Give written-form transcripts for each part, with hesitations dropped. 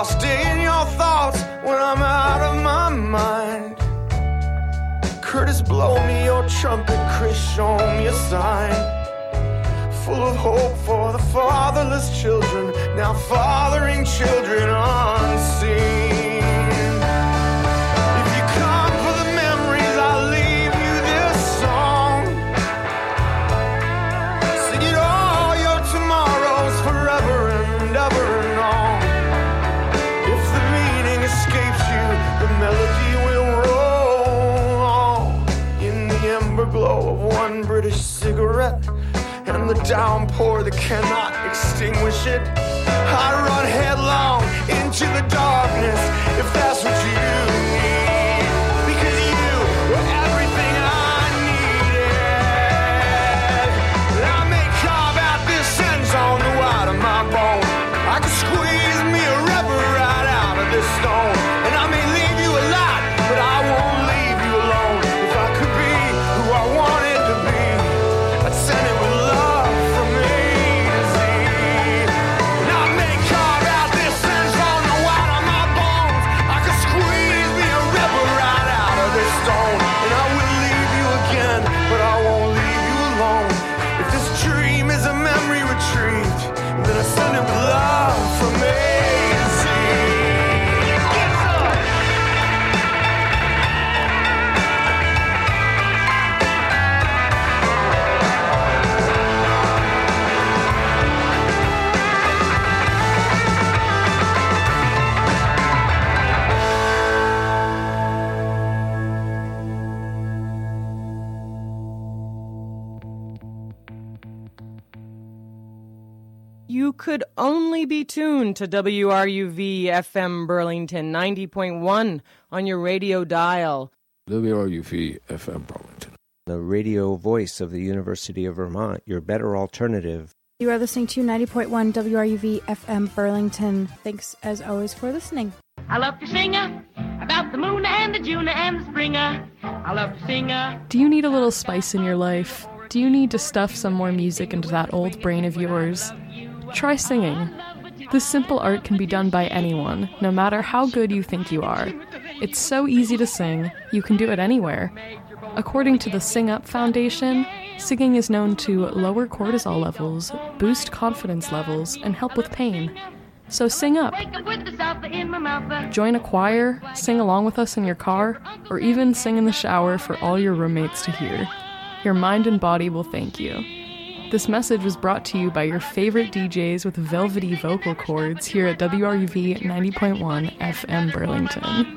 lost in your thoughts when I'm out of my mind. Curtis, blow me your trumpet. Chris, show me a sign. Full of hope for the fatherless children, now fathering children unseen. If you come for the memories, I'll leave you this song. Sing it all your tomorrows forever and ever and on. If the meaning escapes you, the melody will roll on. In the ember glow of one British cigarette and the downpour that cannot extinguish it, I run headlong into the darkness, if that's what you need. Because you were everything I needed. I may carve out this sentence on the white of my bone. I could squeeze me a river right out of this stone. And I may leave you a lot, but I won't leave you alone. If I could be who I wanted to be, I'd send it with love from A to Z. And I may carve out this sentence on the white of my bones. I could squeeze me a river right out of this stone. And I will leave you again, but I won't leave you alone. If this dream is a memory retreat, then I send it with love from A to Z. You could only be tuned to WRUV FM Burlington 90.1 on your radio dial. WRUV FM Burlington, the radio voice of the University of Vermont, your better alternative. You are listening to 90.1 WRUV FM Burlington. Thanks, as always, for listening. I love to sing about the moon and the June and the spring. I love to sing. Do you need a little spice in your life? Do you need to stuff some more music into that old brain of yours? Try singing. This simple art can be done by anyone, no matter how good you think you are. It's so easy to sing, you can do it anywhere. According to the Sing Up Foundation, singing is known to lower cortisol levels, boost confidence levels, and help with pain. So sing up. Join a choir, sing along with us in your car, or even sing in the shower for all your roommates to hear. Your mind and body will thank you. This message was brought to you by your favorite DJs with velvety vocal cords here at WRUV 90.1 FM Burlington.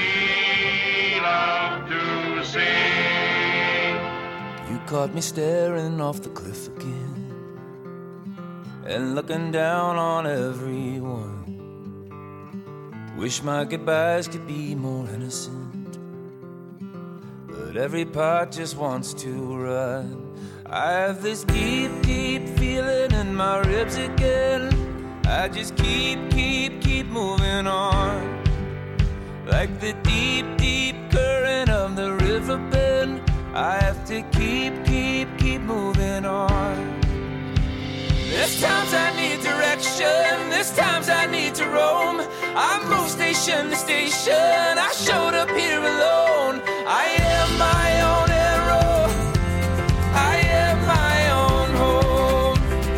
You caught me staring off the cliff again and looking down on everyone. Wish my goodbyes could be more innocent, but every part just wants to run. I have this deep, deep feeling in my ribs again. I just keep moving on. Like the deep, deep current of the river bend, I have to keep moving on. There's times I need direction, there's times I need to roam. I moved station to station, I showed up here alone. I am my own arrow, I am my own home.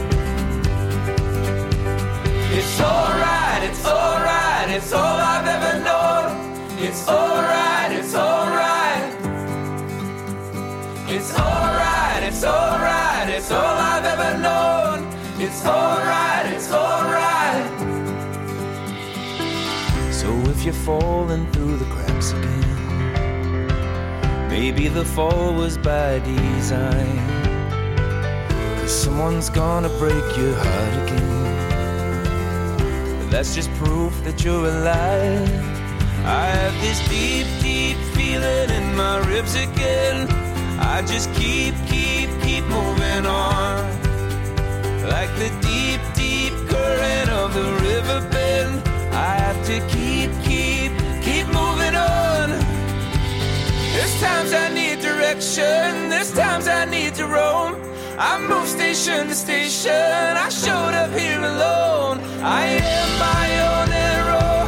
It's alright, it's alright, it's all I've ever known. It's alright, it's alright. It's alright, it's alright, it's all I've ever known. It's alright, it's alright. So if you're falling through the cracks again, maybe the fall was by design, 'cause someone's gonna break your heart again. But that's just proof that you're alive. I have this deep, deep feeling in my ribs again. I just keep moving on. Like the deep, deep current of the river bend, I have to keep moving on. There's times I need direction, there's times I need to roam. I moved station to station, I showed up here alone. I am my own arrow,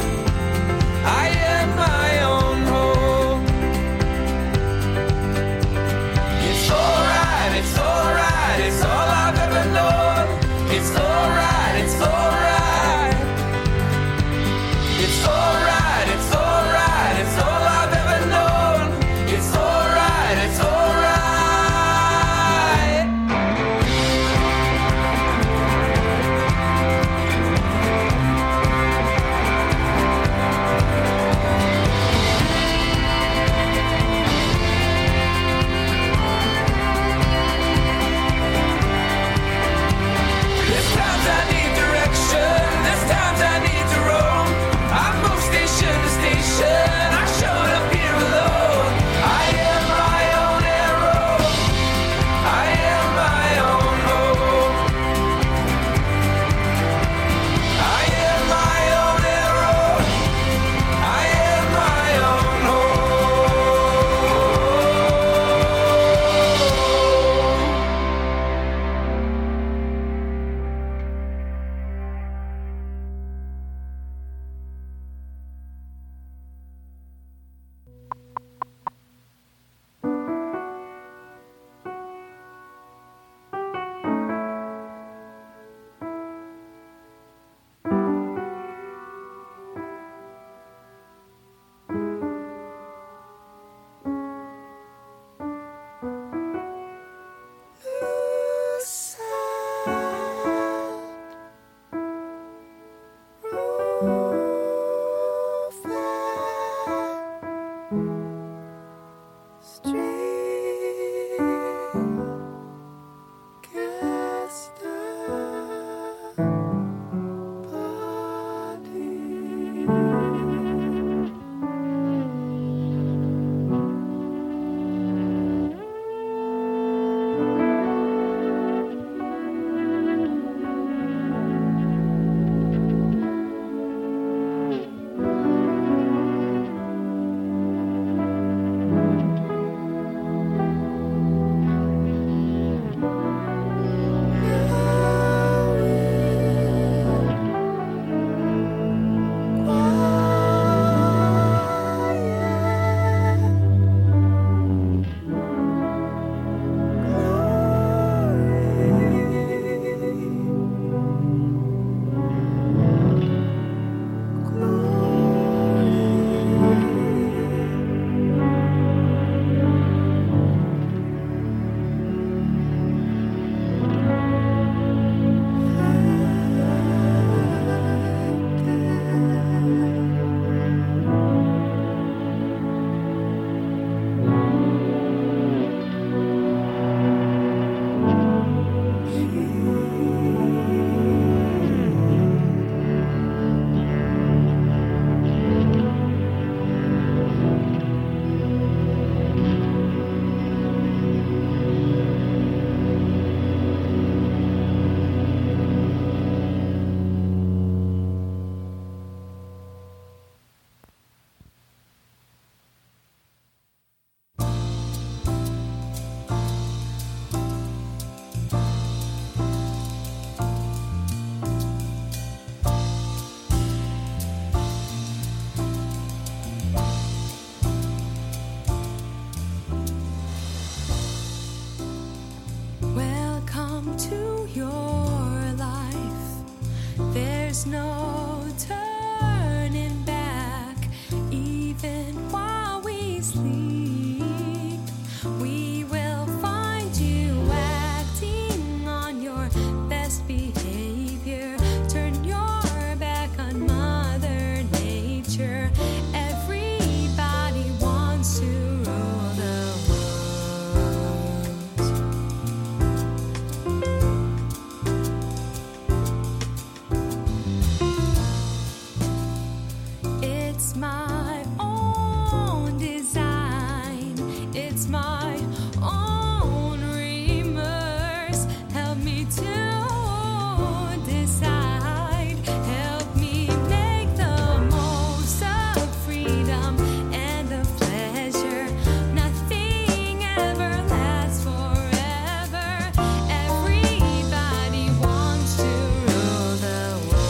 my own design. It's my own remorse. Help me to decide. Help me make the most of freedom and of pleasure. Nothing ever lasts forever. Everybody wants to rule the world.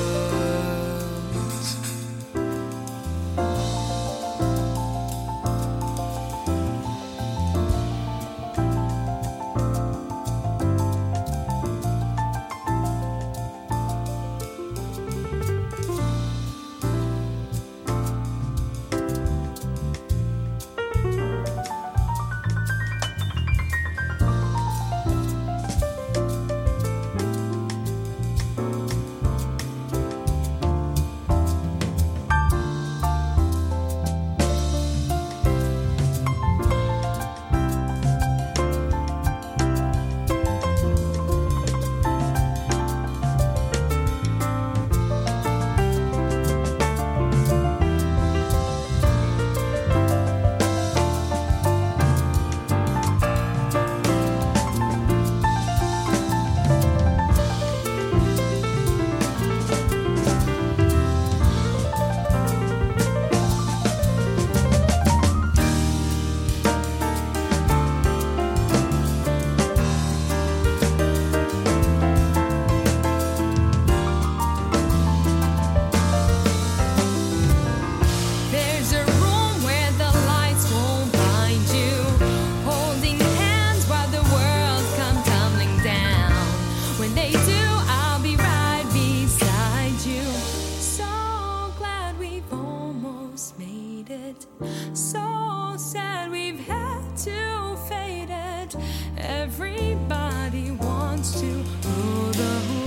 There's a room where the lights won't blind you, holding hands while the world comes tumbling down. When they do, I'll be right beside you. So glad we've almost made it. So sad we've had to fade it. Everybody wants to rule the world.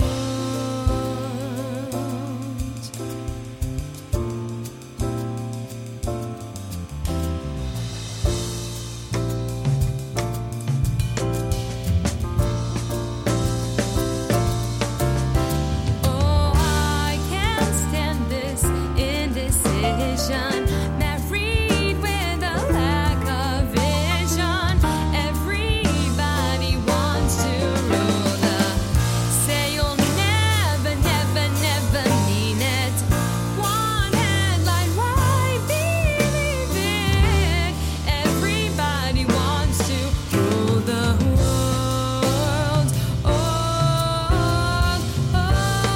Oh, I can't stand this indecision. Married with a lack of vision. Everybody wants to rule the. Say you'll never, never, never mean it. One headline, why believe it? Everybody wants to rule the world. Oh, oh,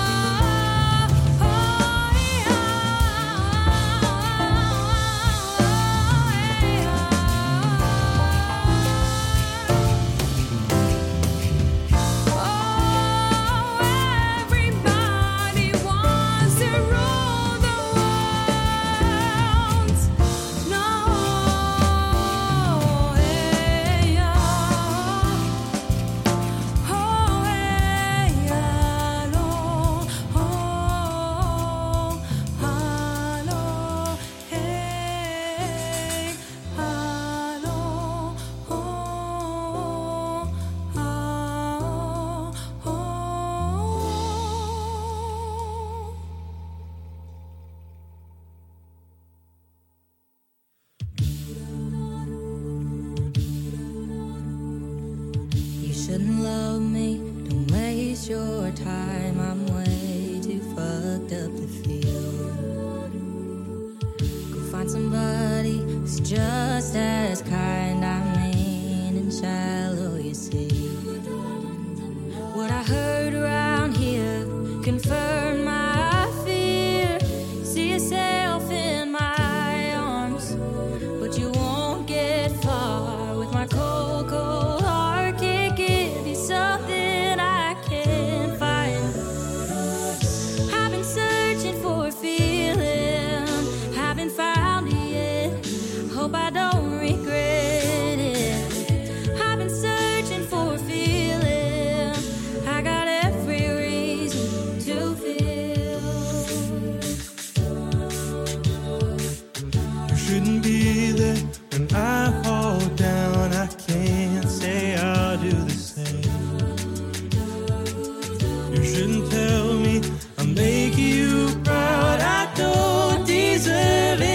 everybody wants to rule the world. No, hey, oh, hey, hello, oh, hello, hey, hello, oh, You shouldn't love me, don't waste your time. I'm way too fucked up to feel. Go find somebody who's just as kind. I mean, and shallow, you see. What I heard around here confirmed my fear. See yourself in my arms, but you won't get far with my cold, cold heart. Can't give you something I can't find. I've been searching for a feeling, haven't found it yet. Hope I don't regret it. I've been searching for a feeling, I got every reason to feel. You shouldn't be there when I fall down. I can't say I'll do the same. You shouldn't tell me I'll make you proud. I don't deserve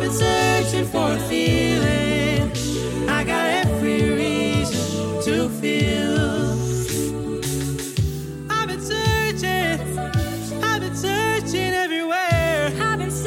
been searching for a feeling. I got every reason to feel. I've been searching everywhere. I've been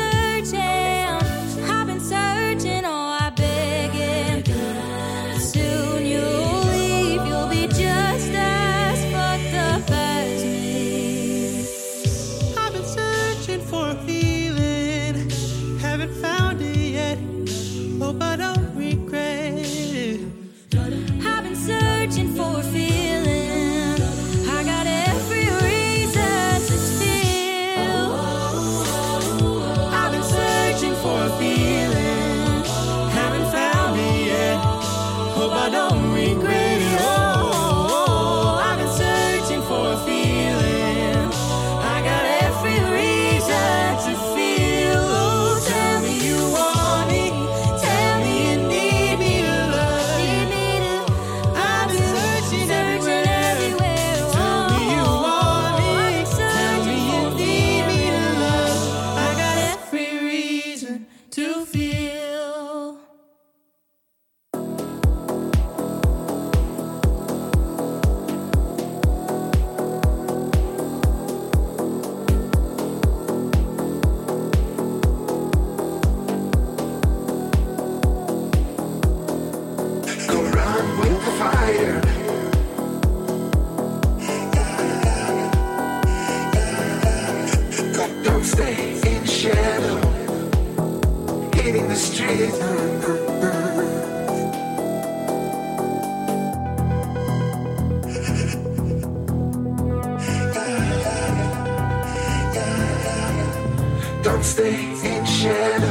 searching, oh, I beg it. Soon you'll leave, you'll be just as fucked up as me. I've been searching for a feeling, haven't found it yet. Hope I don't regret it. I've been searching for a feeling. I got every reason to feel. I've been searching for a feeling, haven't found it yet. Hope I don't regret it. Oh, I've been searching for a feeling. I got every reason to feel. Oh, tell me you want me. Tell me you need me to love. I've been searching everywhere. Tell me you want me. Tell me you need me to love. I got every reason to feel. Go run with the fire. Don't stay in the shadow, hitting the street. Don't stay in the shadow.